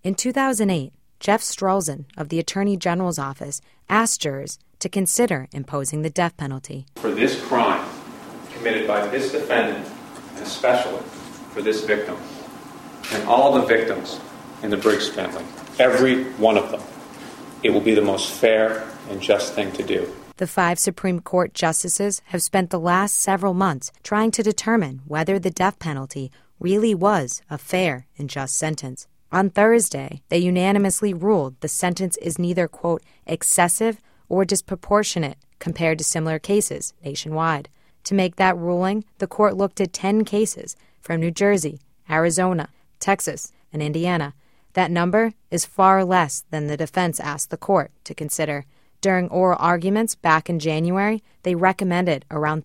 In 2008, Jeff Strelzin of the Attorney General's office asked jurors to consider imposing the death penalty. For this crime committed by this defendant, and especially for this victim, and all the victims in the Briggs family, every one of them, it will be the most fair and just thing to do. The 5 Supreme Court justices have spent the last several months trying to determine whether the death penalty really was a fair and just sentence. On Thursday, they unanimously ruled the sentence is neither, quote, excessive or disproportionate compared to similar cases nationwide. To make that ruling, the court looked at 10 cases from New Jersey, Arizona, Texas, and Indiana. That number is far less than the defense asked the court to consider. During oral arguments back in January, they recommended around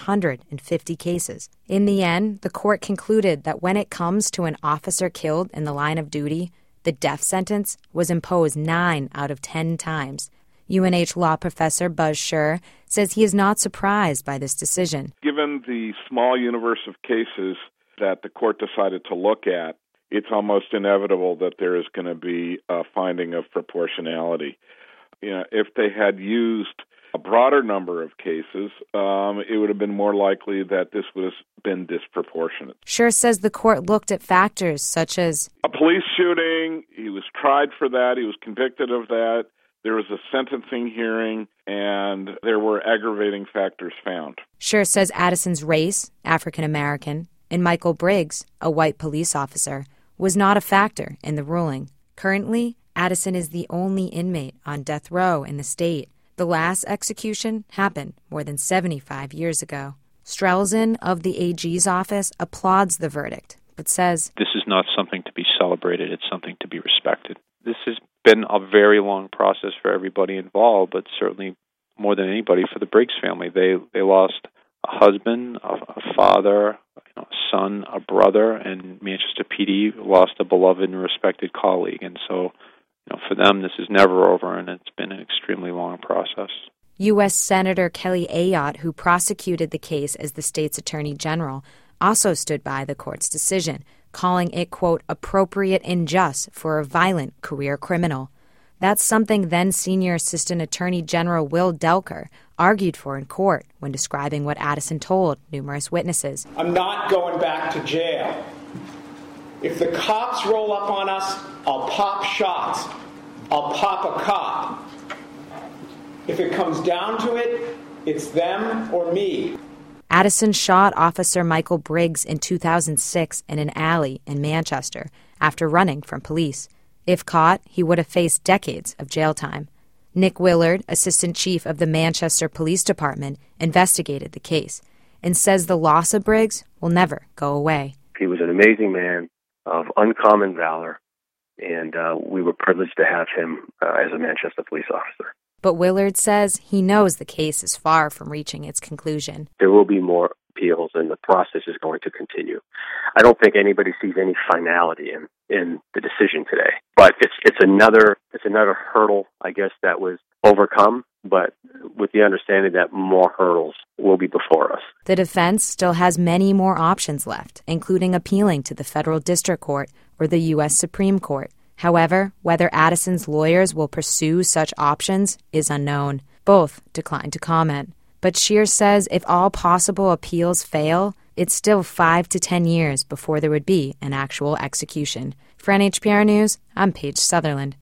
350 cases. In the end, the court concluded that when it comes to an officer killed in the line of duty, the death sentence was imposed 9 out of 10 times. UNH law professor Buzz Scher says he is not surprised by this decision. Given the small universe of cases that the court decided to look at, it's almost inevitable that there is going to be a finding of proportionality. If they had used a broader number of cases, it would have been more likely that this would have been disproportionate. Scher says the court looked at factors such as a police shooting. He was tried for that. He was convicted of that. There was a sentencing hearing, and there were aggravating factors found. Scher says Addison's race, African American, and Michael Briggs, a white police officer, was not a factor in the ruling. Currently, Addison is the only inmate on death row in the state. The last execution happened more than 75 years ago. Strelzin of the AG's office applauds the verdict, but says, "This is not something to be celebrated. It's something to be respected. This has been a very long process for everybody involved, but certainly more than anybody for the Briggs family. They lost a husband, a father, a son, a brother, and Manchester PD lost a beloved and respected colleague. And so, for them, this is never over, and it's been an extremely long process." U.S. Senator Kelly Ayotte, who prosecuted the case as the state's attorney general, also stood by the court's decision, calling it, quote, appropriate and just for a violent career criminal. That's something then Senior Assistant Attorney General Will Delker argued for in court when describing what Addison told numerous witnesses. "I'm not going back to jail. If the cops roll up on us, I'll pop shots. I'll pop a cop. If it comes down to it, it's them or me." Addison shot Officer Michael Briggs in 2006 in an alley in Manchester after running from police. If caught, he would have faced decades of jail time. Nick Willard, Assistant Chief of the Manchester Police Department, investigated the case and says the loss of Briggs will never go away. He was an amazing man of uncommon valor, and we were privileged to have him as a Manchester police officer. But Willard says he knows the case is far from reaching its conclusion. There will be more appeals, and the process is going to continue. I don't think anybody sees any finality in the decision today, but it's another hurdle, I guess, that was overcome, but with the understanding that more hurdles will be before us. The defense still has many more options left, including appealing to the federal district court or the U.S. Supreme Court. However, whether Addison's lawyers will pursue such options is unknown. Both declined to comment. But Scher says if all possible appeals fail, it's still 5 to 10 years before there would be an actual execution. For NHPR News, I'm Paige Sutherland.